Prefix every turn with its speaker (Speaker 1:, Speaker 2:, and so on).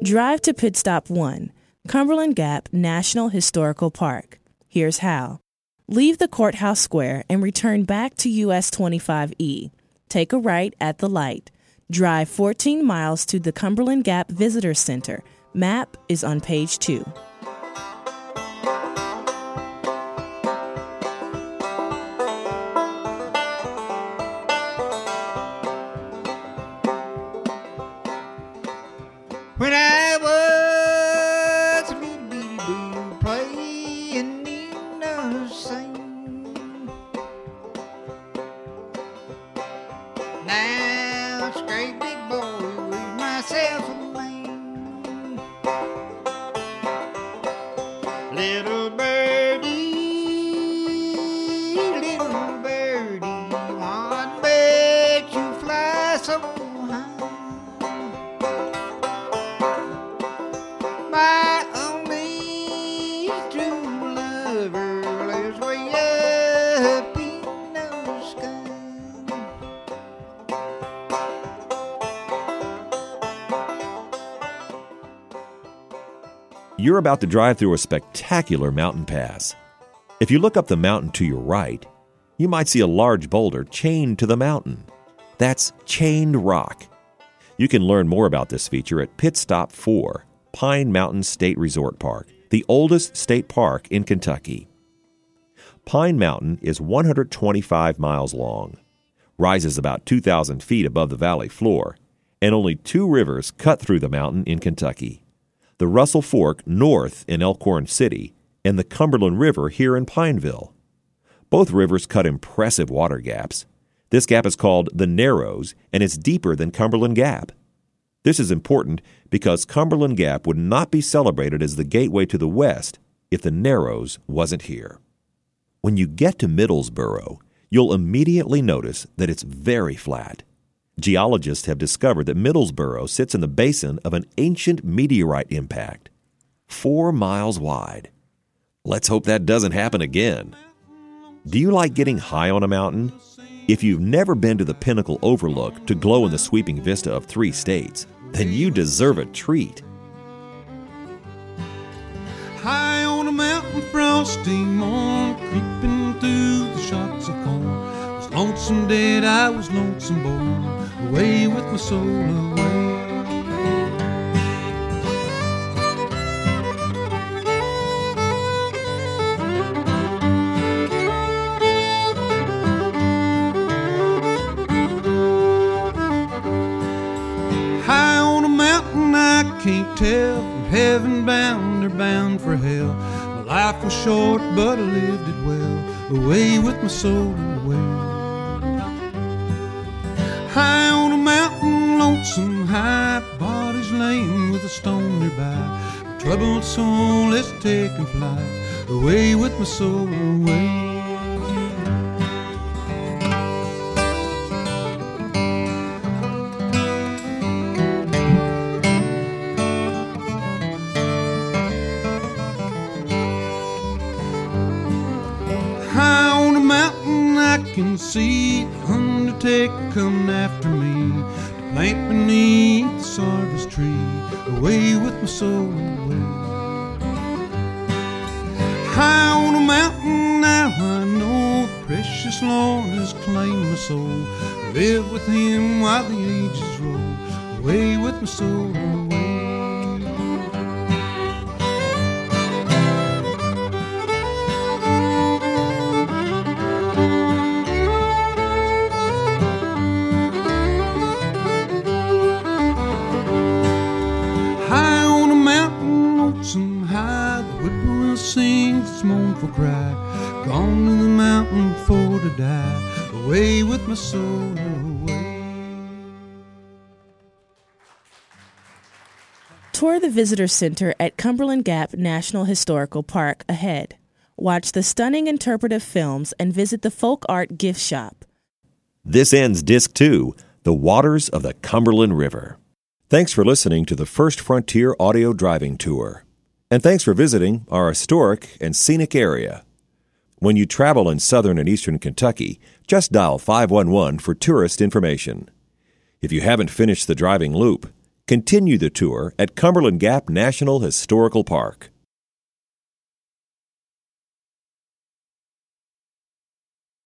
Speaker 1: Drive to Pit Stop 1, Cumberland Gap National Historical Park. Here's how. Leave the courthouse square and return back to US 25E. Take a right at the light. Drive 14 miles to the Cumberland Gap Visitor Center. Map is on page 2.
Speaker 2: When I was a little bitty boo playing in the sand, now it's a great big boy with myself a man. Little birdie, what makes you fly so high? My only true lover lives way up in the sky.
Speaker 3: You're about to drive through a spectacular mountain pass. If you look up the mountain to your right, you might see a large boulder chained to the mountain. That's chained rock. You can learn more about this feature at Pit Stop 4, Pine Mountain State Resort Park, the oldest state park in Kentucky. Pine Mountain is 125 miles long, rises about 2,000 feet above the valley floor, and only 2 rivers cut through the mountain in Kentucky. The Russell Fork north in Elkhorn City, and the Cumberland River here in Pineville. Both rivers cut impressive water gaps. This gap is called the Narrows, and it's deeper than Cumberland Gap. This is important because Cumberland Gap would not be celebrated as the gateway to the West if the Narrows wasn't here. When you get to Middlesboro, you'll immediately notice that it's very flat. Geologists have discovered that Middlesboro sits in the basin of an ancient meteorite impact, 4 miles wide. Let's hope that doesn't happen again. Do you like getting high on a mountain? If you've never been to the Pinnacle Overlook to glow in the sweeping vista of 3 states, then you deserve a treat.
Speaker 4: High on a mountain, frosty morn, creeping through the shocks of corn. Was lonesome dead, I was lonesome born, away with my soul away. High on a mountain, I can't tell from heaven bound or bound for hell. My life was short, but I lived it well, away with my soul away. High on a mountain, lonesome high, body's laying with a stone nearby. My troubled soul, let's take and fly, away with my soul away. Can see the undertaker coming after me to plant beneath the sarvice tree, away with my soul away. High on a mountain now I know the precious Lord has claimed my soul. Live with him while the ages roll, away with my soul away. Sings its mournful cry, gone to the mountain for to die, away with my soul away.
Speaker 1: Tour the Visitor Center at Cumberland Gap National Historical Park ahead. Watch the stunning interpretive films and visit the folk art gift shop.
Speaker 3: This ends Disc 2, The Waters of the Cumberland River. Thanks for listening to the First Frontier Audio Driving Tour. And thanks for visiting our historic and scenic area. When you travel in southern and eastern Kentucky, just dial 511 for tourist information. If you haven't finished the driving loop, Continue the tour at Cumberland Gap National Historical Park.